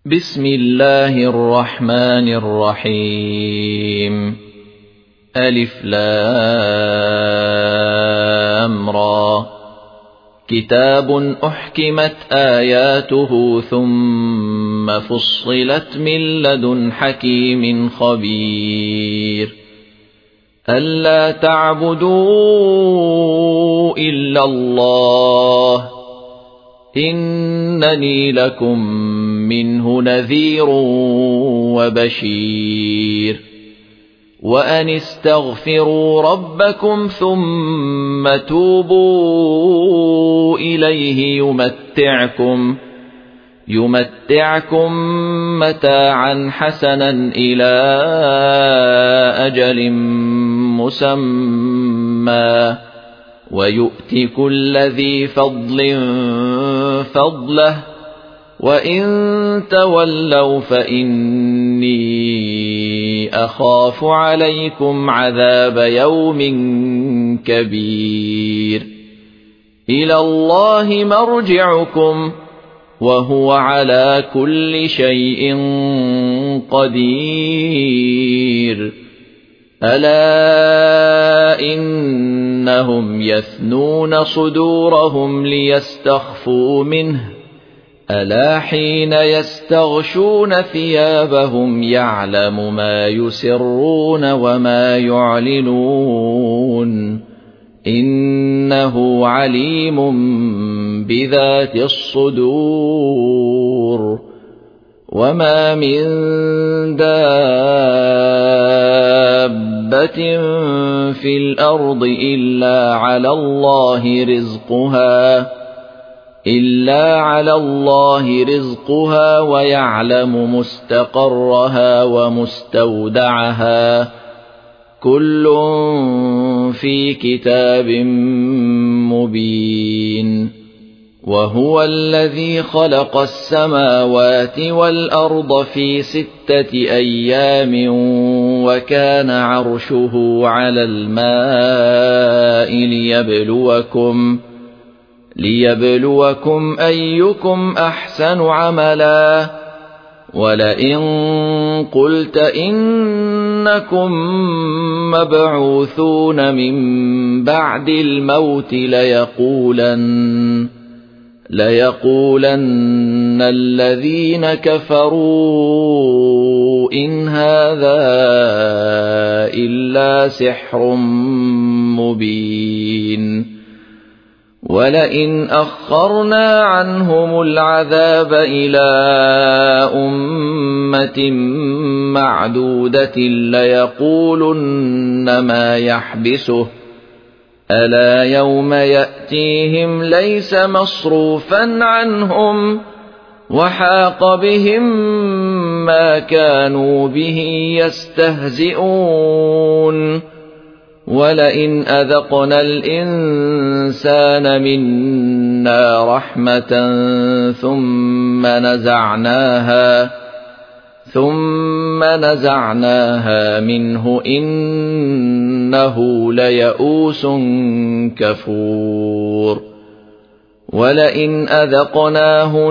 بسم الله الرحمن الرحيم. ألف لام را. كتاب أحكمت آياته ثم فصلت من لدن حكيم خبير. ألا تعبدوا إلا الله إنني لكم منه نذير وبشير. وأن استغفروا ربكم ثم توبوا إليه يمتعكم متاعا حسنا إلى أجل مسمى ويؤت كل ذي فضل فضله وإن تولوا فإني أخاف عليكم عذاب يوم كبير. إلى الله مرجعكم وهو على كل شيء قدير. ألا إنهم يثنون صدورهم ليستخفوا منه ألا حين يستغشون ثيابهم يعلم ما يسرون وما يعلنون إنه عليم بذات الصدور. وما من دابة في الأرض إلا على الله رزقها ويعلم مستقرها ومستودعها كل في كتاب مبين. وهو الذي خلق السماوات والأرض في 6 أيام وكان عرشه على الماء ليبلوكم أيكم أحسن عملا. ولئن قلت إنكم مبعوثون من بعد الموت ليقولن الذين كفروا إن هذا إلا سحر مبين. ولئن أخرنا عنهم العذاب إلى أمة معدودة ليقولن ما يحبسه ألا يوم يأتيهم ليس مصروفا عنهم وحاق بهم ما كانوا به يستهزئون. ولئن أذقنا الإنسان منا رحمة ثم نزعناها منه إنه ليئوس كفور. ولئن أذقناه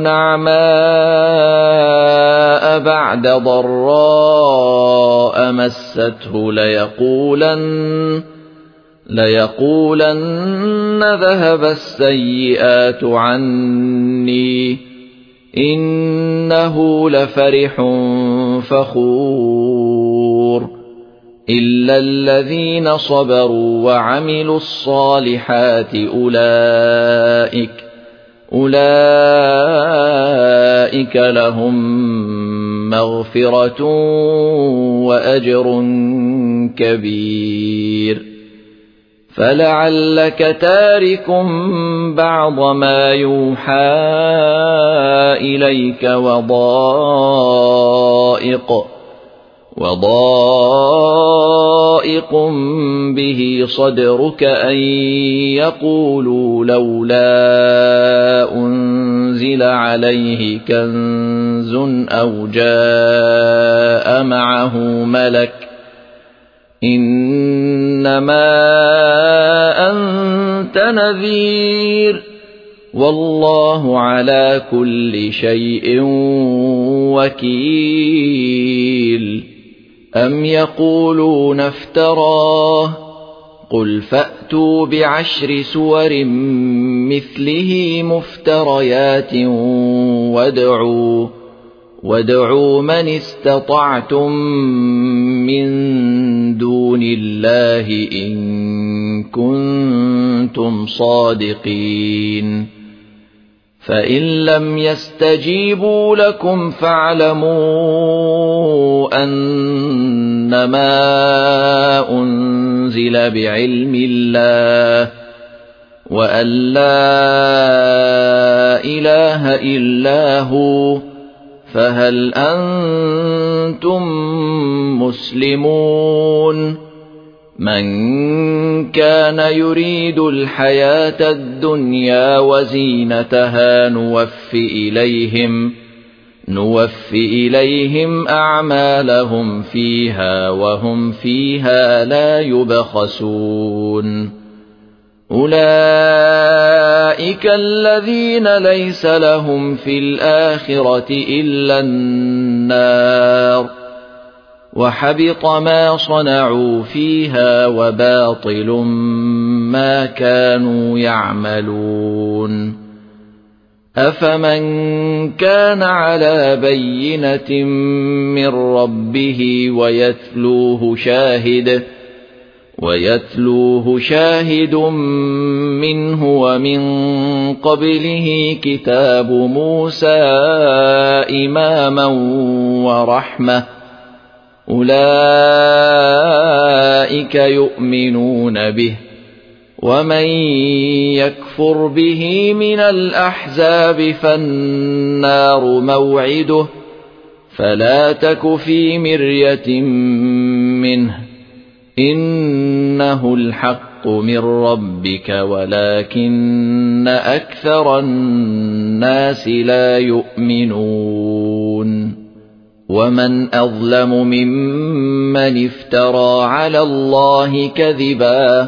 نعماء بعد ضراء مسته ليقولن ذهب السيئات عني إنه لفرح فخور. إلا الذين صبروا وعملوا الصالحات أولئك لهم مغفرة وأجر كبير. فلعلك تارك بعض ما يوحى إليك وضائق به صدرك أن يقولوا لولا أنزل عليه كنز أو جاء معه ملك إنما أنت نذير والله على كل شيء وكيل أم يقولون افتراه قل فأتوا بعشر سور مثله مفتريات وادعوا من استطعتم من دون الله إن كنتم صادقين فإن لم يستجيبوا لكم فاعلموا أنما أنزل بعلم الله وأن لا إله إلا هو فهل أنتم مسلمون من كان يريد الحياة الدنيا وزينتها نوفي إليهم أعمالهم فيها وهم فيها لا يبخسون أولئك الذين ليس لهم في الآخرة إلا النار وحبط ما صنعوا فيها وباطل ما كانوا يعملون أفمن كان على بينة من ربه ويتلوه شاهد منه ومن قبله كتاب موسى إماما ورحمة أولئك يؤمنون به ومن يكفر به من الأحزاب فالنار موعده فلا تك في مرية منه إنه الحق من ربك ولكن أكثر الناس لا يؤمنون ومن أظلم ممن افترى على الله كذبا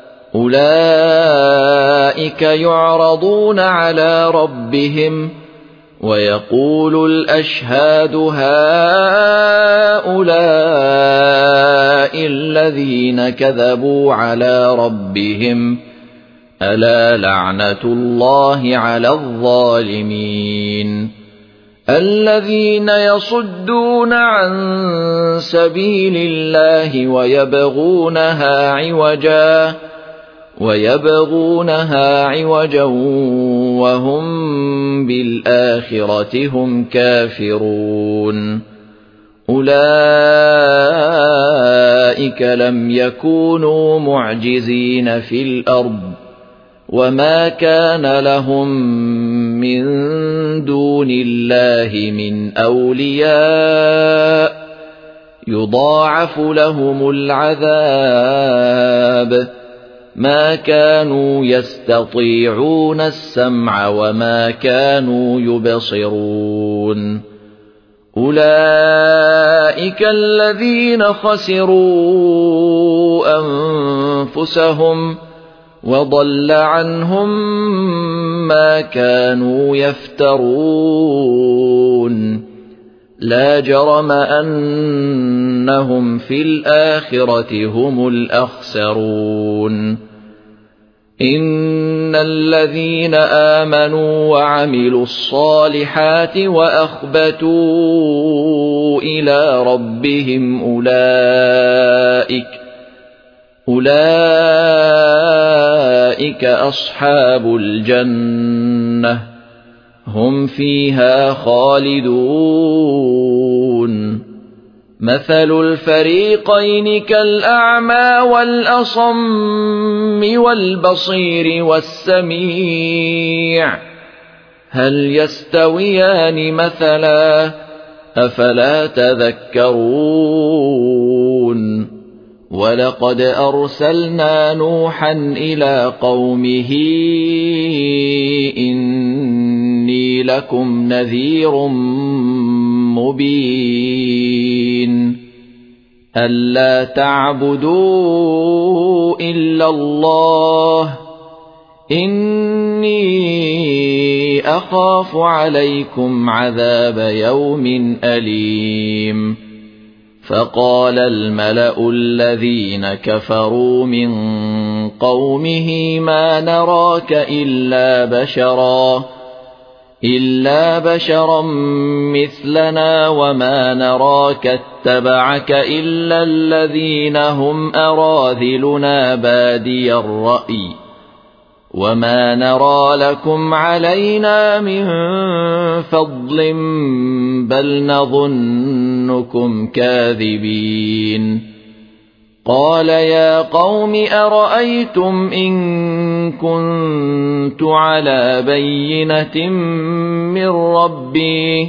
أولئك يعرضون على ربهم ويقول الأشهاد هؤلاء الذين كذبوا على ربهم ألا لعنة الله على الظالمين الذين يصدون عن سبيل الله ويبغونها عوجا وهم بالآخرة هم كافرون أولئك لم يكونوا معجزين في الأرض وما كان لهم من دون الله من أولياء يضاعف لهم العذاب ما كانوا يستطيعون السمع وما كانوا يبصرون أولئك الذين خسروا أنفسهم وضل عنهم ما كانوا يفترون لا جرم أنهم في الآخرة هم الأخسرون إن الذين آمنوا وعملوا الصالحات وأخبتوا إلى ربهم أولئك أصحاب الجنة هم فيها خالدون مثل الفريقين كالأعمى والأصم والبصير والسميع هل يستويان مثلا أفلا تذكرون ولقد أرسلنا نوحا إلى قومه إني لكم نذير مبين ألا تعبدوا إلا الله إني أخاف عليكم عذاب يوم أليم فقال الملأ الذين كفروا من قومه ما نراك إلا بشرا مثلنا وما نراك اتبعك إلا الذين هم أراذلنا بادي الرأي وما نرى لكم علينا من فضل بل نظنكم كاذبين قال يا قوم أرأيتم إن كنت على بينة من ربي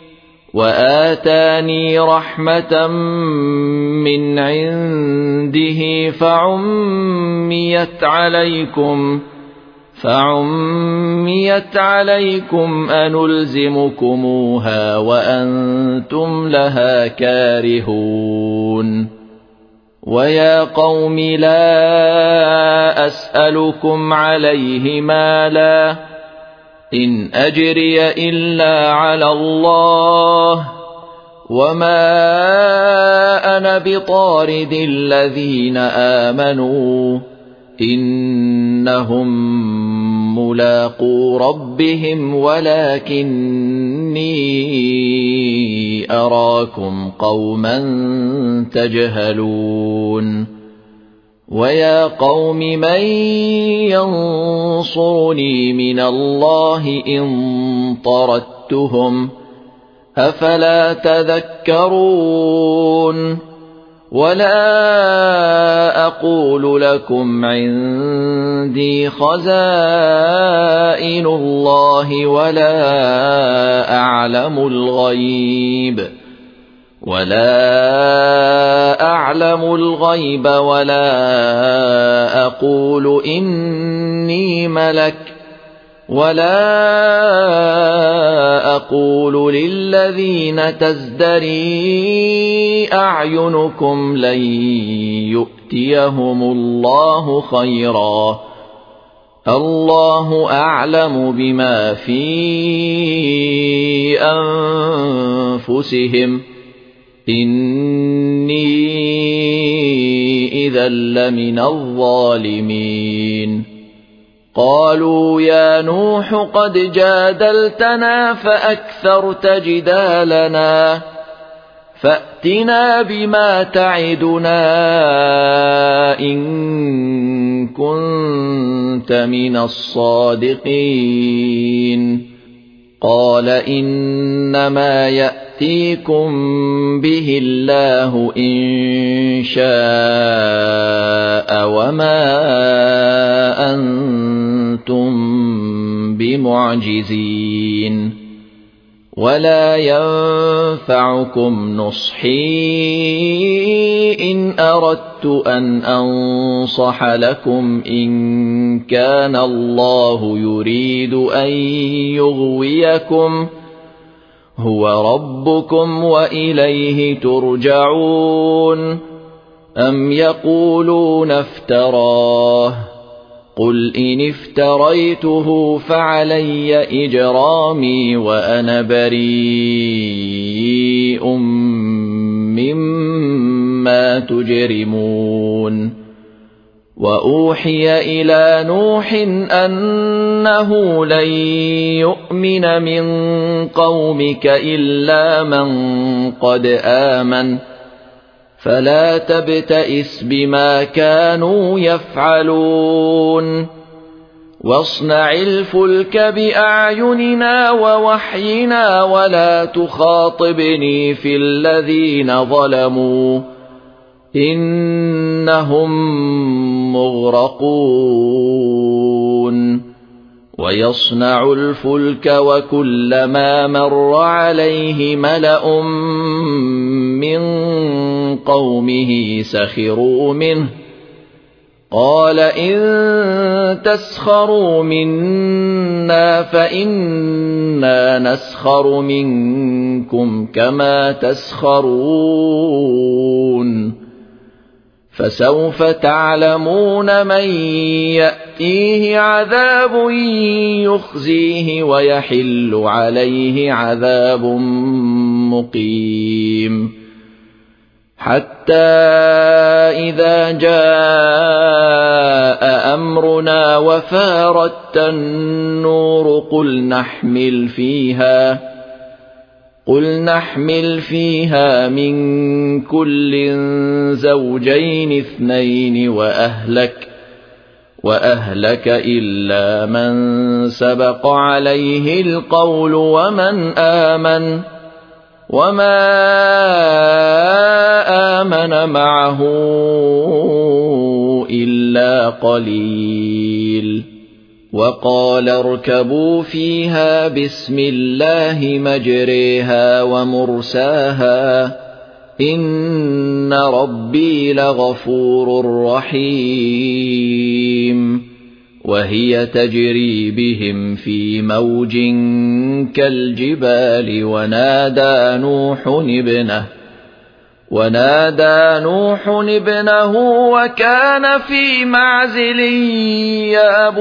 وآتاني رحمة من عنده فعميت عليكم أنلزمكموها وأنتم لها كارهون ويا قوم لا أسألكم عليه مالا إن أجري إلا على الله وما أنا بطارد الذين آمنوا إنهم ملاقو ربهم ولكني أراكم قوما تجهلون ويا قوم من ينصرني من الله إن طردتهم أفلا تذكرون ولا أقول لكم عندي خزائن الله ولا أعلم الغيب ولا أقول إني ملك ولا أقول للذين تزدري أعينكم لن يؤتيهم الله خيرا الله أعلم بما في أنفسهم إني إذا لمن الظالمين قالوا يا نوح قد جادلتنا فأكثرت جدالنا فأتنا بما تعدنا إن كنت من الصادقين قال إنما يأتيكم به الله إن شاء وما أنتم بمعجزين ولا ينفعكم نصحي إن أردت أن أنصح لكم إن كان الله يريد أن يغويكم هو ربكم وإليه ترجعون أم يقولون افتراه قل إن افتريته فعلي إجرامي وأنا بريء مما تجرمون وأوحي إلى نوح أنه لن يؤمن من قومك إلا من قد آمن فلا تبتئس بما كانوا يفعلون واصنع الفلك بأعيننا ووحينا ولا تخاطبني في الذين ظلموا إنهم مغرقون ويصنع الفلك وكلما مر عليه ملأ من قومه سخروا منه قال إن تسخروا منا فإنا نسخر منكم كما تسخرون فسوف تعلمون من يأتيه عذاب يخزيه ويحل عليه عذاب مقيم حتى إذا جاء أمرنا وفارت النور قل نحمل فيها من كل زوجين اثنين وأهلك إلا من سبق عليه القول ومن آمن وما آمن معه إلا قليل وقال اركبوا فيها بسم الله مجريها ومرساها إن ربي لغفور رحيم وهي تجري بهم في موج كالجبال ونادى نوح ابنه وكان في معزل يا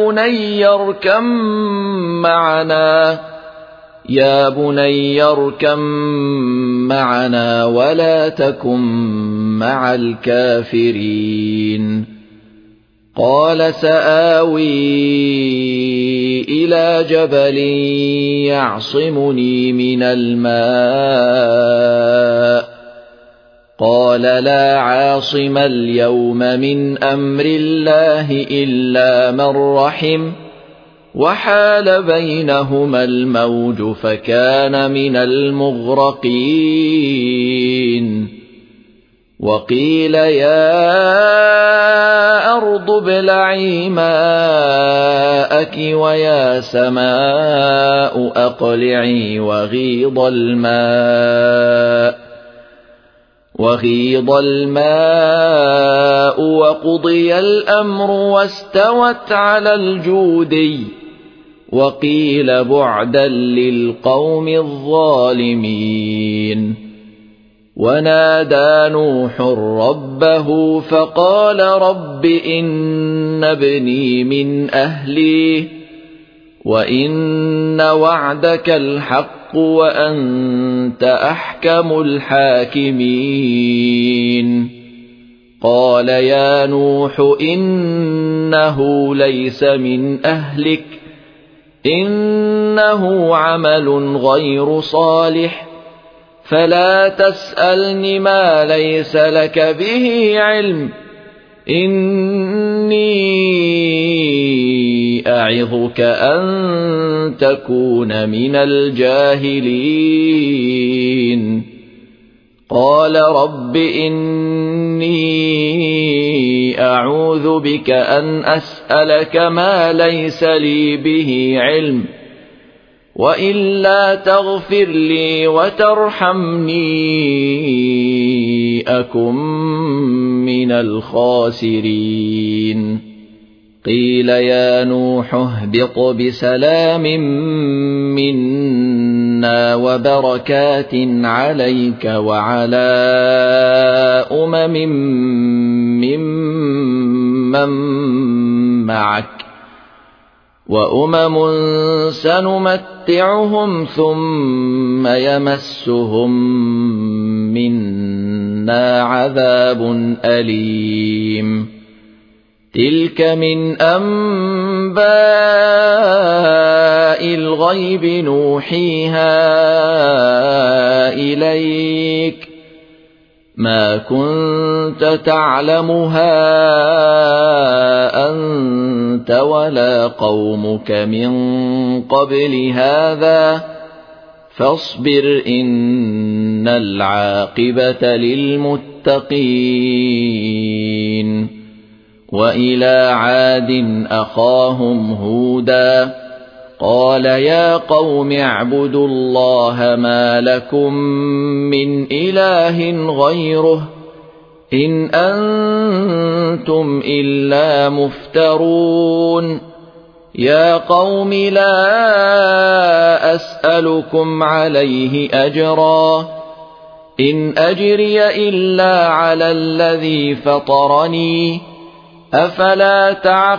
بني اركم معنا ولا تكن مع الكافرين قال سآوي إلى جبل يعصمني من الماء قال لا عاصم اليوم من أمر الله إلا من رحم وحال بينهما الموج فكان من المغرقين وقيل يا أرض ابلعي ماءك ويا سماء أقلعي وغيض الماء وقضي الأمر واستوت على الجودي وقيل بعدا للقوم الظالمين ونادى نوح ربه فقال رب إن ابني من أهلي وإن وعدك الحق وأنت أحكم الحاكمين قال يا نوح إنه ليس من أهلك إنه عمل غير صالح فلا تسألني ما ليس لك به علم إني أعظك أن تكون من الجاهلين قال رب إني أعوذ بك أن أسألك ما ليس لي به علم وإلا تغفر لي وترحمني أكن من الخاسرين قيل يا نوح اهبط بسلام منا وبركات عليك وعلى ممن معك وأمم سنمتعهم ثم يمسهم منا عذاب أليم تلك من أنباء الغيب نوحيها إليك ما كنت تعلمها أنت ولا قومك من قبل هذا فاصبر إن العاقبة للمتقين وإلى عاد أخاهم هودا قال يا قوم اعبدوا الله ما لكم من إله غيره إن أنتم إلا مفترون يا قوم لا أسألكم عليه أجرا إن أجري إلا على الذي فطرني أفلا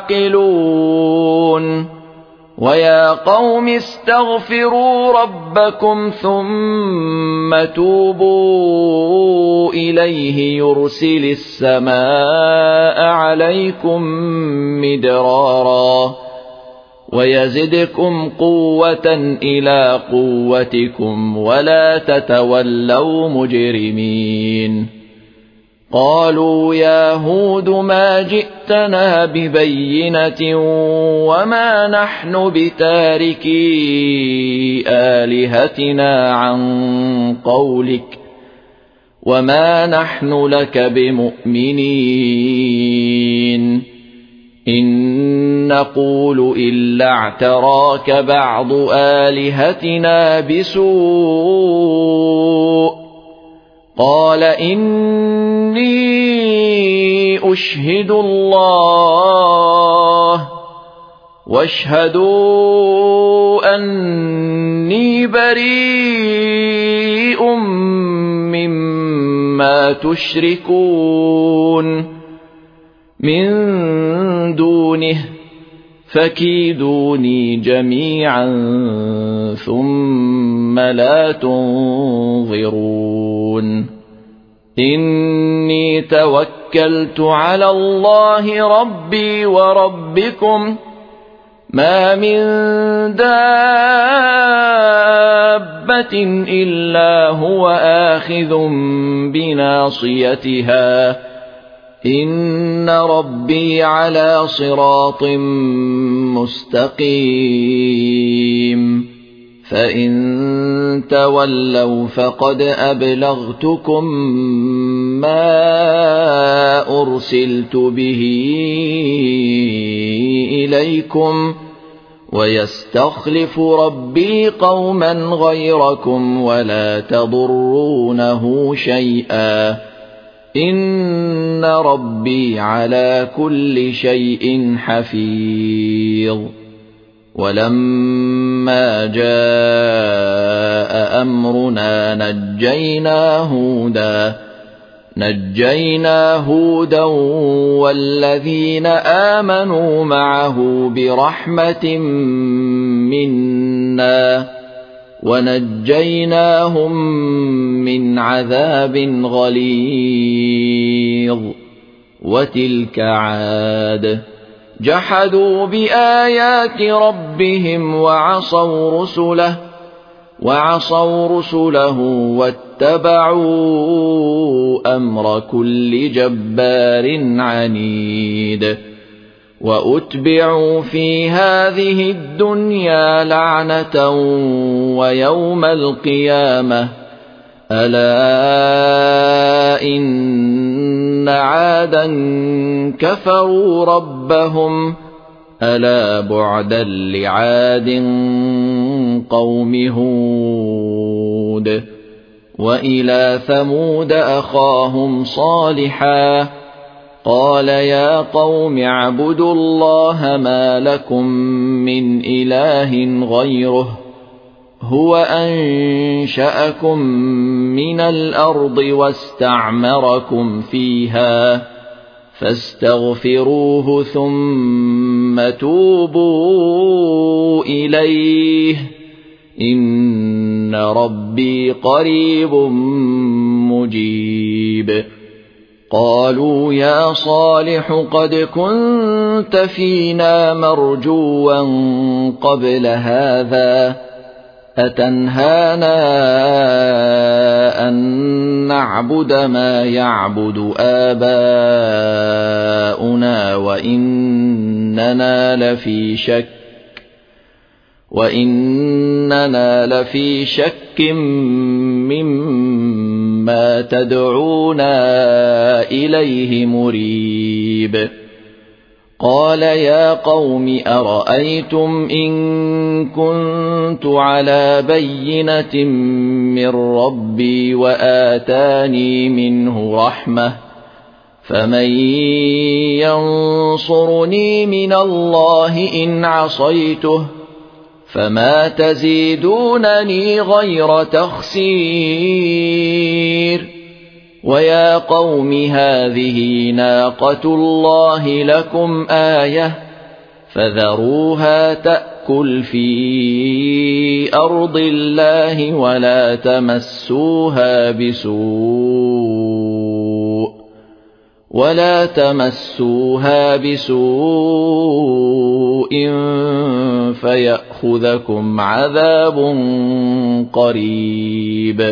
تعقلون ويا قوم استغفروا ربكم ثم توبوا إليه يرسل السماء عليكم مدرارا ويزدكم قوة إلى قوتكم ولا تتولوا مجرمين قالوا يا هود ما جئتنا ببينة وما نحن بتاركي آلهتنا عن قولك وما نحن لك بمؤمنين إن نقول إلا اعتراك بعض آلهتنا بسوء قال إني أشهد الله واشهدوا أني بريء مما تشركون من دونه فكيدوني جميعا ثم لا تنظرون إني توكلت على الله ربي وربكم ما من دابة إلا هو آخذ بناصيتها إن ربي على صراط مستقيم فإن تولوا فقد أبلغتكم ما أرسلت به إليكم ويستخلف ربي قوما غيركم ولا تضرونه شيئا إن ربي على كل شيء حفيظ ولما جاء أمرنا نجينا هودا والذين آمنوا معه برحمة منا ونجيناهم من عذاب غليظ وتلك عاد جحدوا بآيات ربهم وعصوا رسله واتبعوا أمر كل جبار عنيد وأتبعوا في هذه الدنيا لعنة ويوم القيامة ألا إن عادا كفروا ربهم ألا بعدا لعاد قوم هود وإلى ثمود أخاهم صالحا قال يا قوم اعبدوا الله ما لكم من إله غيره هو أنشأكم من الأرض واستعمركم فيها فاستغفروه ثم توبوا إليه إن ربي قريب مجيب قالوا يا صالح قد كنت فينا مرجوا قبل هذا أتنهانا أن نعبد ما يعبد آباؤنا وإننا لفي شك مما تدعونا إليه مريب قال يا قوم أرأيتم إن كنت على بينة من ربي وآتاني منه رحمة فمن ينصرني من الله إن عصيته فما تزيدونني غير تخسير ويا قوم هذه ناقة الله لكم آية فذروها تأكل في أرض الله ولا تمسوها بسوء فيأخذكم عذاب قريب.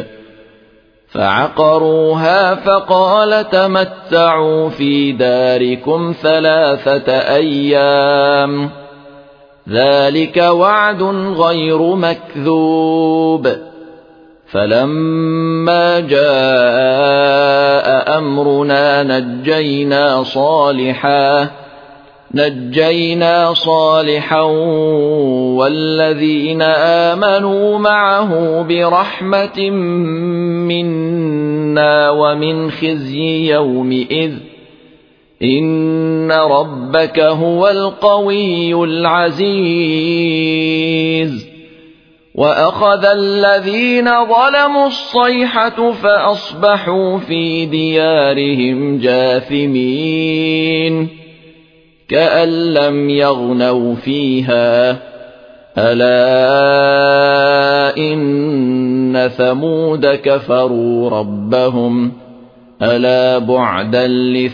فعقروها فقال تمتعوا في داركم 3 أيام ذلك وعد غير مكذوب. فلما جاء أمرنا نجينا صالحا والذين آمنوا معه برحمة منا ومن خزي يومئذ إن ربك هو القوي العزيز. وأخذ الذين ظلموا الصيحة فأصبحوا في ديارهم جاثمين كأن لم يغنوا فيها ألا إن ثمود كفروا ربهم ألا بعدا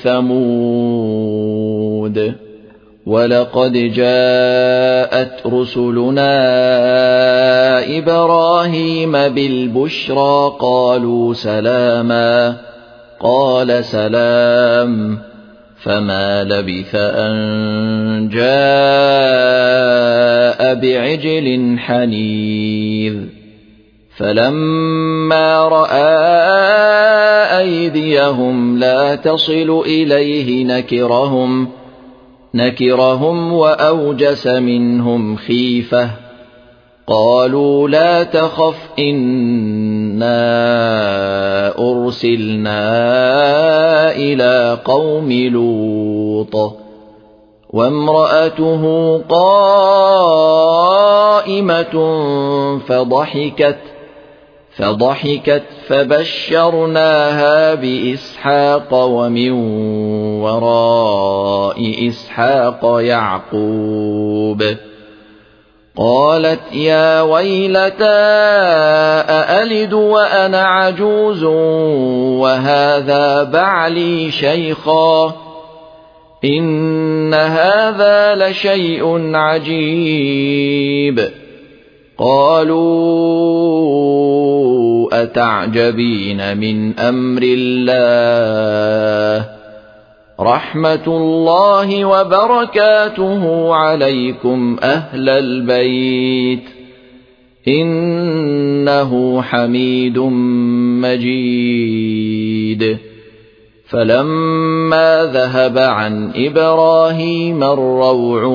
لثمود. ولقد جاءت رسلنا إبراهيم بالبشرى قالوا سلاما قال سلام فما لبث أن جاء بعجل حنيذ. فلما رأى أيديهم لا تصل إليه نكرهم وأوجس منهم خيفة قالوا لا تخف إنا أرسلنا إلى قوم لوط وامرأته قائمة فضحكت فبشرناها بإسحاق ومن وراء إسحاق يعقوب. قالت يا ويلتى أألد وأنا عجوز وهذا بعلي شيخا إن هذا لشيء عجيب. قالوا أتعجبين من أمر الله رحمة الله وبركاته عليكم أهل البيت إنه حميد مجيد. فلما ذهب عن إبراهيم الروع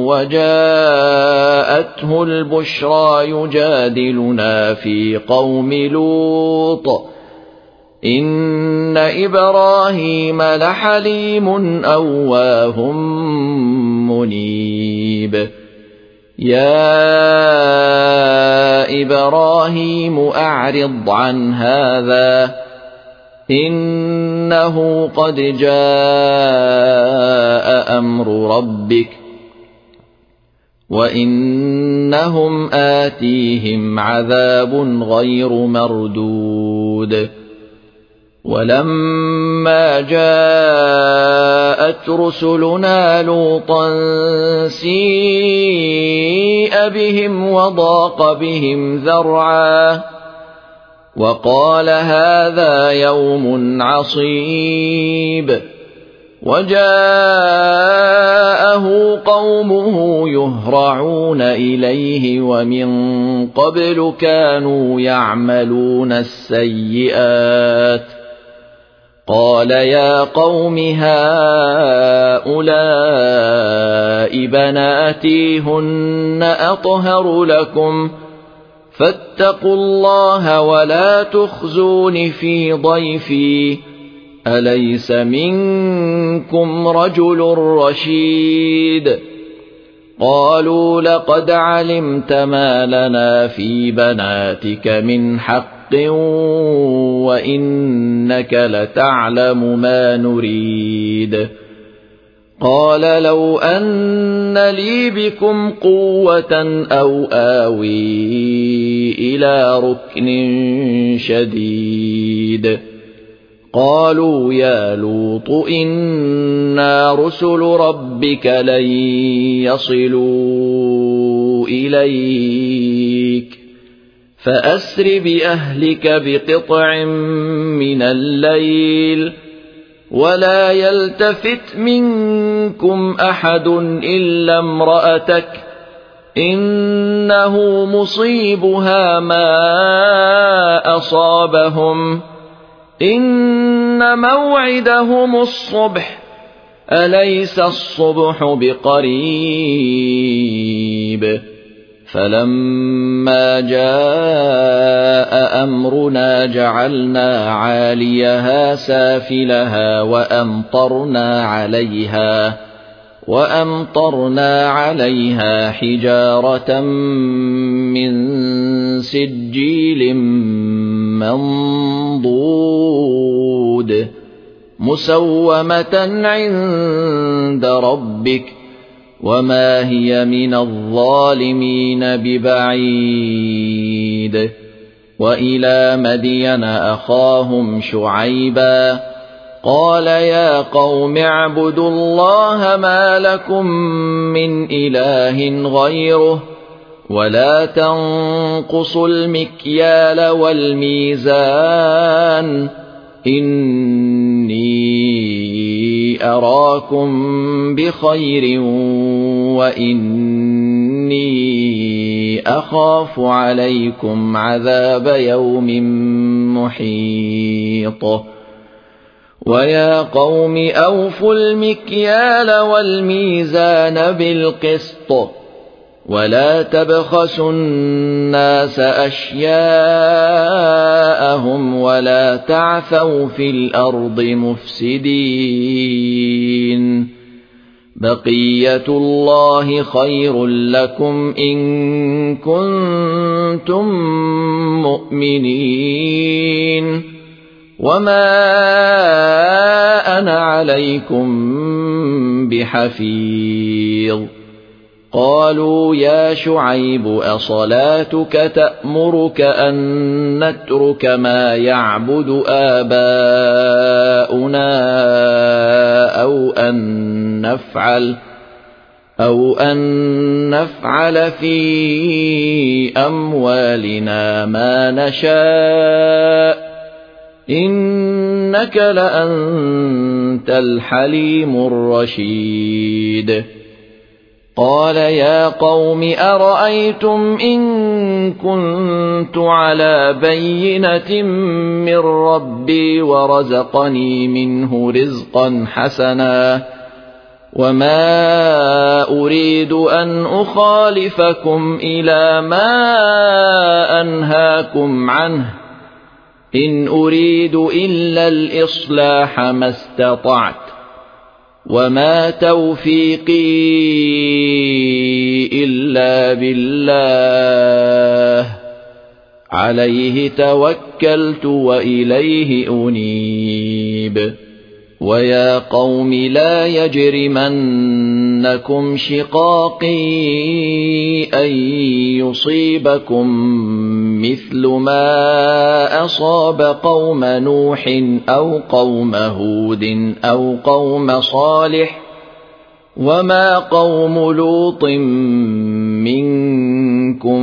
وجاءته البشرى يجادلنا في قوم لوط إن إبراهيم لحليم أواه منيب. يا إبراهيم أعرض عن هذا إنه قد جاء أمر ربك وإنهم آتيهم عذاب غير مردود. ولما جاءت رسلنا لوطا سيء بهم وضاق بهم ذرعا وقال هذا يوم عصيب. وجاءه قومه يهرعون إليه ومن قبل كانوا يعملون السيئات قال يا قوم هؤلاء بناتي هن أطهر لكم فاتقوا الله ولا تخزون في ضيفي أليس منكم رجل رشيد. قالوا لقد علمت ما لنا في بناتك من حق بحق وإنك لتعلم ما نريد. قال لو أن لي بكم قوة أو آوي إلى ركن شديد. قالوا يا لوط إنا رسل ربك لن يصلوا إليك فأسر بأهلك بقطع من الليل ولا يلتفت منكم أحد إلا امرأتك إنه مصيبها ما أصابهم إن موعدهم الصبح أليس الصبح بقريب. فلما جاء أمرنا جعلنا عاليها سافلها وأمطرنا عليها حجارة من سجيل منضود مسومة عند ربك وما هي من الظالمين ببعيد. وإلى مدين أخاهم شعيبا قال يا قوم اعبدوا الله ما لكم من إله غيره ولا تنقصوا المكيال والميزان إني أراكم بخير وإني أخاف عليكم عذاب يوم محيط. ويا قوم أوفوا المكيال والميزان بالقسط ولا تبخسوا الناس أشياءهم ولا تعثوا في الأرض مفسدين. بقية الله خير لكم إن كنتم مؤمنين وما أنا عليكم بحفيظ. قالوا يا شعيب أصلاتك تأمرك أن نترك ما يعبد آباؤنا أو أن نفعل في أموالنا ما نشاء إنك لأنت الحليم الرشيد. قال يا قوم أرأيتم إن كنت على بينة من ربي ورزقني منه رزقا حسنا وما أريد أن أخالفكم إلى ما أنهاكم عنه إن أريد إلا الإصلاح ما استطعت وما توفيقي إلا بالله عليه توكلت وإليه أنيب. ويا قوم لا يجرمنكم شقاقي أن يصيبكم مثل ما أصاب قوم نوح أو قوم هود أو قوم صالح وما قوم لوط منكم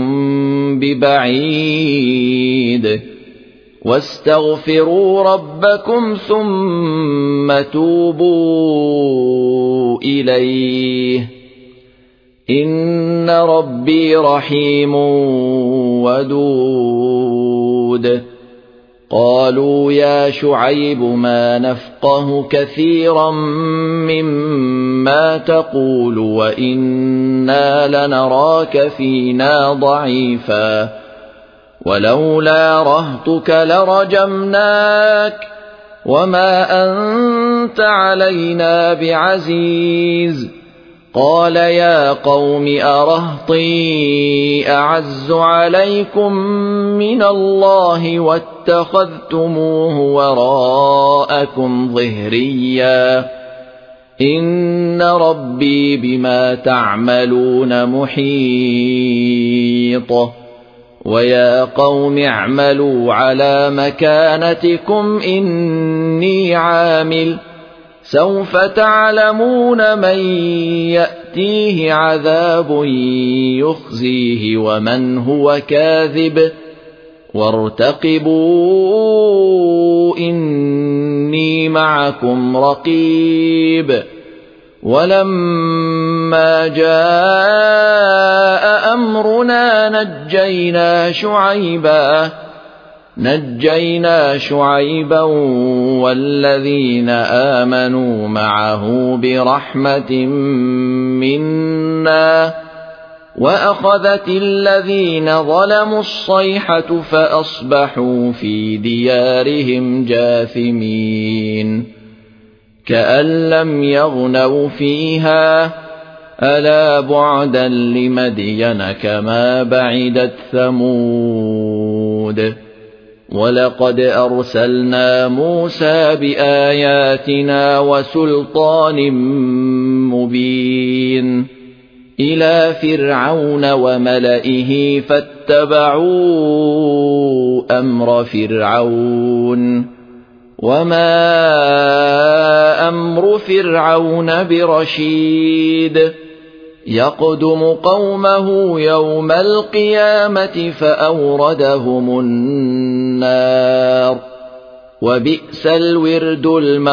ببعيد. واستغفروا ربكم ثم توبوا إليه إن ربي رحيم ودود. قالوا يا شعيب ما نفقه كثيرا مما تقول وإنا لنراك فينا ضعيفا ولولا رهطك لرجمناك وما أنت علينا بعزيز. قال يا قوم أرهطي أعز عليكم من الله واتخذتموه وراءكم ظهريا إن ربي بما تعملون محيط ويا قوم اعملوا على مكانتكم إني عامل سوف تعلمون من يأتيه عذاب يخزيه ومن هو كاذب وارتقبوا إني معكم رقيب ولما جاء أمرنا نجينا شعيبا والذين آمنوا معه برحمة منا وأخذت الذين ظلموا الصيحة فأصبحوا في ديارهم جاثمين كأن لم يغنوا فيها ألا بعدا لمدين كما بعدت ثمود ولقد أرسلنا موسى بآياتنا وسلطان مبين إلى فرعون وملئه فاتبعوا أمر فرعون وما أمر فرعون برشيد يقدم قومه يوم القيامة فأوردهم النار وبئس الورد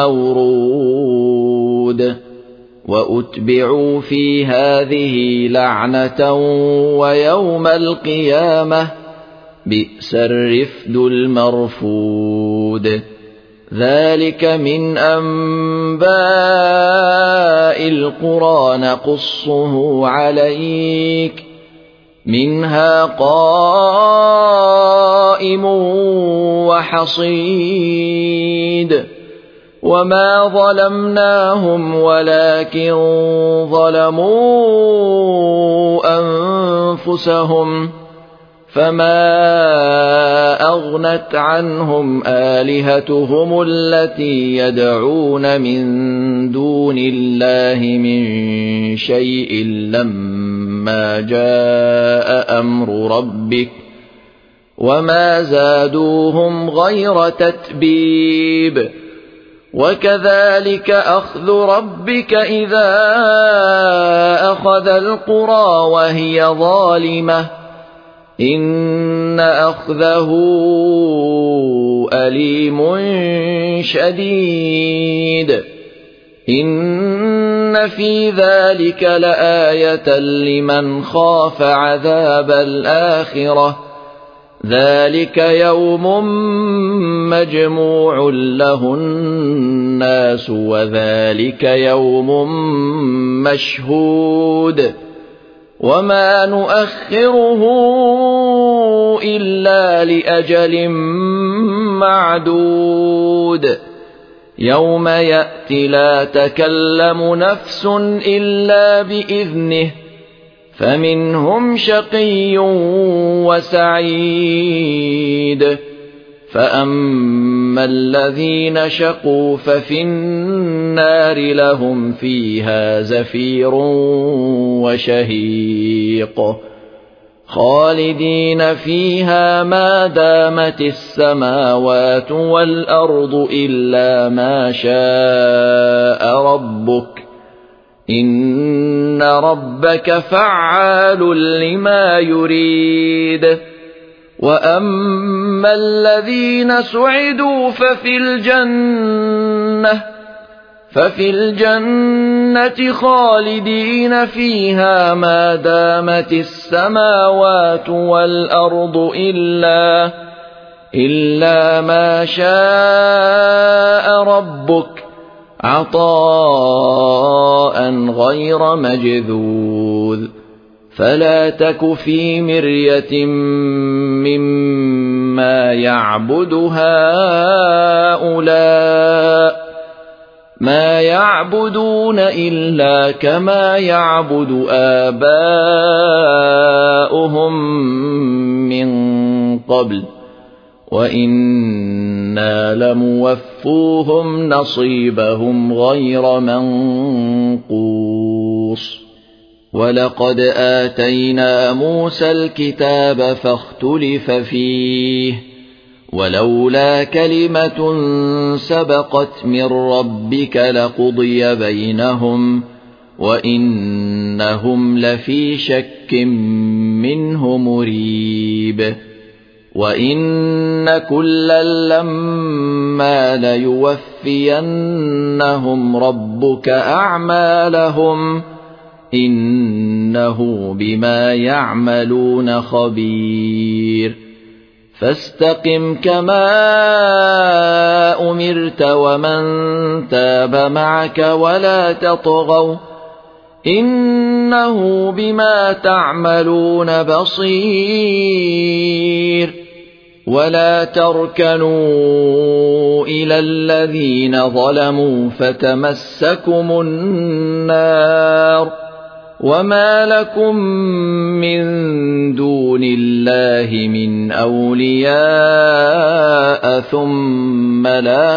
المورود وأتبعوا في هذه لعنة ويوم القيامة بئس الرفد المرفود ذلك من أنباء القرى نقصه عليك منها قائم وحصيد وما ظلمناهم ولكن ظلموا أنفسهم فما أغنت عنهم آلهتهم التي يدعون من دون الله من شيء لما جاء أمر ربك وما زادوهم غير تتبيب وكذلك أخذ ربك إذا أخذ القرى وهي ظالمة إن أخذه أليم شديد إن في ذلك لآية لمن خاف عذاب الآخرة ذلك يوم مجموع له الناس وذلك يوم مشهود وما نؤخره إلا لأجل معدود يوم يأتي لا تكلم نفس إلا بإذنه فمنهم شقي وسعيد فأما الذين شقوا ففي النار لهم فيها زفير وشهيق خالدين فيها ما دامت السماوات والأرض إلا ما شاء ربك إن ربك فعال لما يريد وأما الذين سعدوا ففي الجنة خالدين فيها ما دامت السماوات والأرض إلا ما شاء ربك عطاء غير مجذوذ فلا تك في مرية مما يعبد هؤلاء ما يعبدون يعبدون إلا كما يعبد آباؤهم من قبل وإنا لموفوهم نصيبهم غير منقوص ولقد آتينا موسى الكتاب فاختلف فيه ولولا كلمة سبقت من ربك لقضي بينهم وإنهم لفي شك منه مريب وإن كلا لما ليوفينهم ربك أعمالهم إنه بما يعملون خبير فاستقم كما أمرت ومن تاب معك ولا تطغوا إنه بما تعملون بصير ولا تركنوا إلى الذين ظلموا فتمسكم النار وما لكم من دون الله من أولياء ثم لا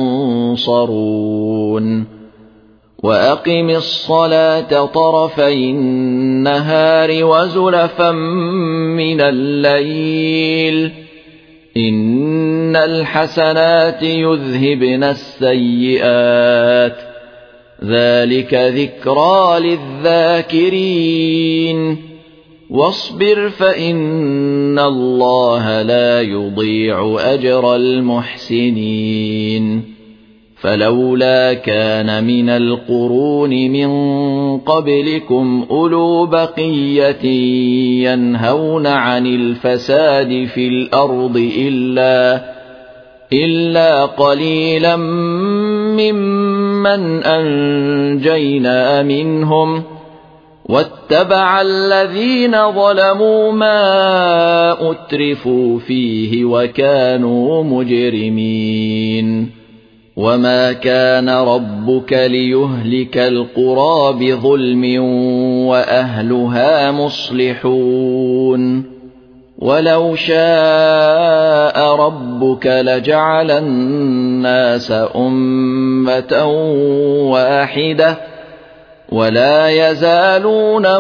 تنصرون وأقم الصلاة طرفي النهار وزلفا من الليل إن الحسنات يذهبن السيئات ذلك ذكرى للذاكرين واصبر فإن الله لا يضيع أجر المحسنين فلولا كان من القرون من قبلكم أولو بقية ينهون عن الفساد في الأرض إلا قليلا ممن أنجينا منهم واتبع الذين ظلموا ما أترفوا فيه وكانوا مجرمين وما كان ربك ليهلك القرى بظلم وأهلها مصلحون ولو شاء ربك لجعل الناس أمة واحدة ولا يزالون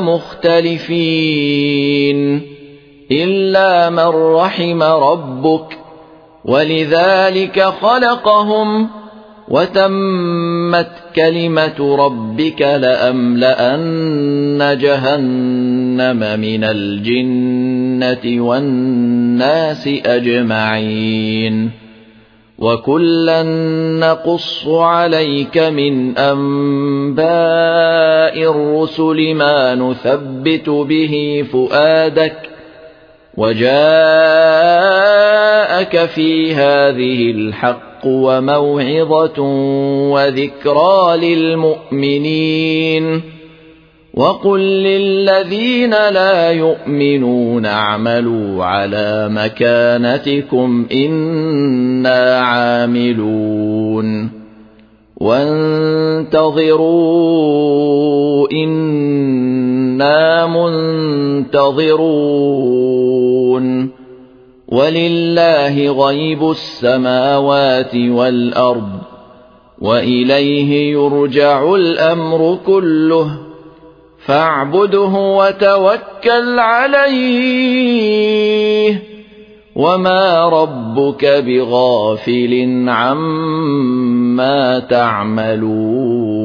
مختلفين إلا من رحم ربك ولذلك خلقهم وتمت كلمة ربك لأملأن جهنم من الجنة والناس أجمعين وكلا نقص عليك من أنباء الرسل ما نثبت به فؤادك وجاءك في هذه الحق وموعظة وذكرى للمؤمنين وقل للذين لا يؤمنون اعملوا على مكانتكم إنا عاملون وانتظروا إنا منتظرون ولله غيب السماوات والأرض وإليه يرجع الأمر كله فاعبده وتوكل عليه وما ربك بغافل عما تعملون